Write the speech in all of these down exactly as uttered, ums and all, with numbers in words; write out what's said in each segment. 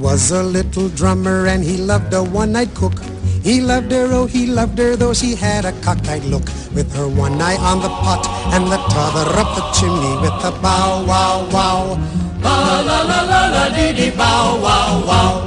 was a little drummer and he loved a one-eyed cook. He loved her, oh, he loved her, though she had a cockeyed look. With her one eye on the pot and the t'other up the chimney with a bow, wow, wow. La la la la la dee dee bow, wow, wow.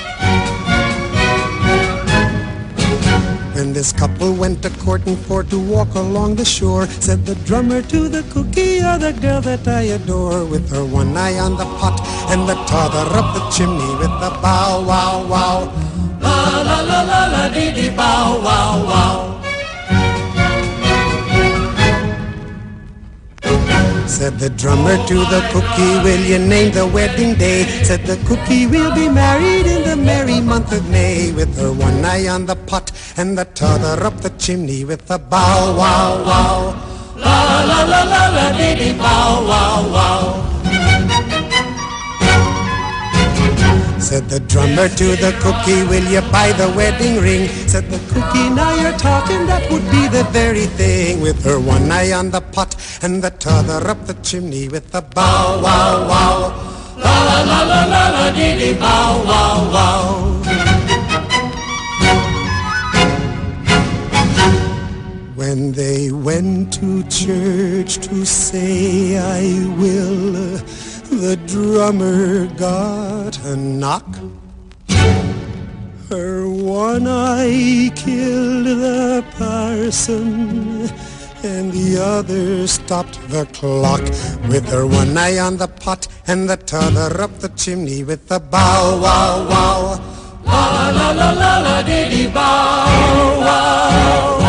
When this couple went a-courting for to walk along the shore, said the drummer to the cookie, "You're the girl that I adore." With her one eye on the pot and the t'other up the chimney with a bow, wow, wow. La la la la la dee dee bow, wow, wow. Said the drummer to the cookie, "Will you name the wedding day?" Said the cookie, "We'll be married in the merry month of May." With her one eye on the pot and the t'other up the chimney with a bow, wow, wow. La la la la la dee dee bow, wow, wow. Said the drummer to the cookie, "Will you buy the wedding ring?" Said the cookie, "Now you're talking, that would be the very thing." With her one eye on the pot and the t'other up the chimney with a bow, wow, wow. La la la la la la dee dee bow, wow, wow. When they went to church to say "I will," the drummer got a knock. Her one eye killed the parson and the other stopped the clock. With her one eye on the pot and the t'other up the chimney with a bow, wow, wow. La la la la la dee dee bow, wow.